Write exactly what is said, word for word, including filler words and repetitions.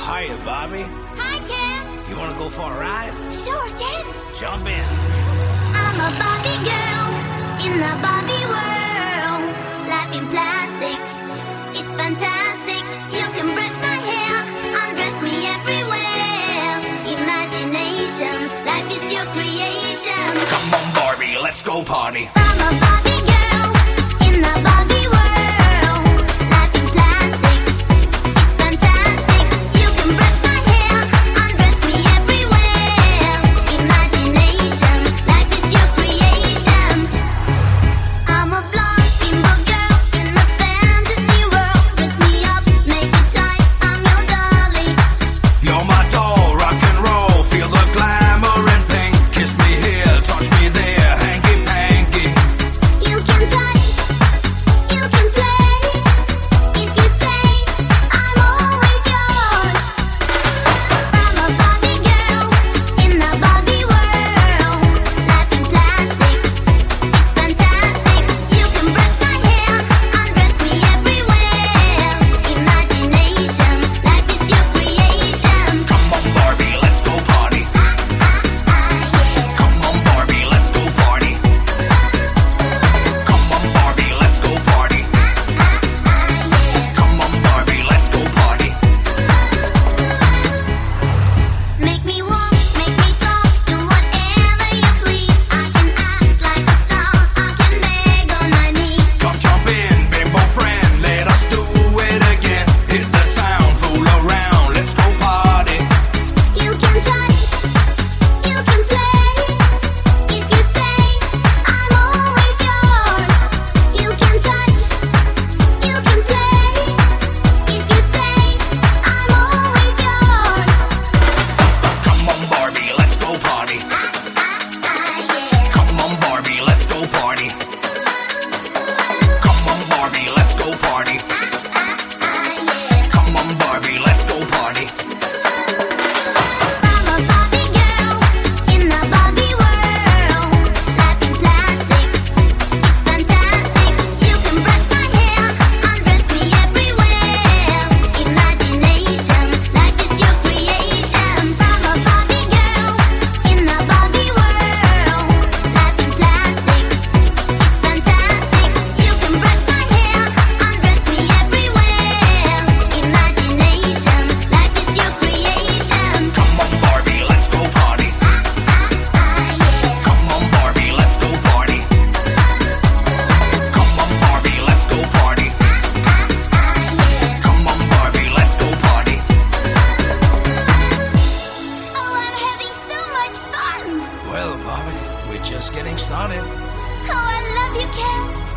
Hiya, Bobby. Hi, Ken. You want to go for a ride? Sure, Ken. Jump in. I'm a Barbie girl in the Barbie world. Life in plastic, it's fantastic. You can brush my hair, undress me everywhere. Imagination, life is your creation. Come on, Barbie, let's go party. I'm a Barbie girl in the Barbie world. Life in plastic, it's fantastic. You can brush my hair, undress me everywhere. Imagination, life is your creation. I'm a blonde bimbo girl in a fantasy world. Dress me up, make it tight, I'm your dolly. You're my doll, rock and roll. Feel the glamour and pink. Kiss me here, touch me there, hanky panky. You can touch, you can play. If you say I'm always yours. I'm a Barbie girl in the Barbie world. Life in plastic, it's fantastic. You can brush my hair, undress me everywhere. Imagination, life is your creation. Come on, Barbie, let's go party. Ah, ah, yeah. Come on, Barbie, let's go party. Come on, Barbie, let's go party. Ah, yeah. Come on, Barbie, let's go party. Make me walk, make me talk, do whatever you please. I can act like a star, I can beg on my knees. Come jump in, bimbo friend, let us do it again. Hit the town, fool around, let's go party. You can touch, you can play. If you say I'm always yours. You can touch, you can play. If you say I'm always yours. Come on, Barbie, let's go party. Ah, ah, yeah. Come on, Barbie, let's go party. Come on, Barbie, let's go party. Ah, yeah. Come on, Barbie, let's go party. I'm a Barbie girl in the Barbie world. Life in plastic, it's fantastic. You can brush my hair, undress me everywhere. Imagination, life is your creation. I'm a Barbie girl in the Barbie world. Life in plastic, it's fantastic. You can brush my hair, undress me everywhere. Imagination, life is your creation. Come on, Barbie, let's go party. Ah, yeah. Come on, Barbie, let's go party. Come on, Barbie, let's go party. Yeah. Come on, Barbie, let's go party. Oh, I'm having so much fun. Well, Barbie, we're just getting started. Oh, I love you, Ken.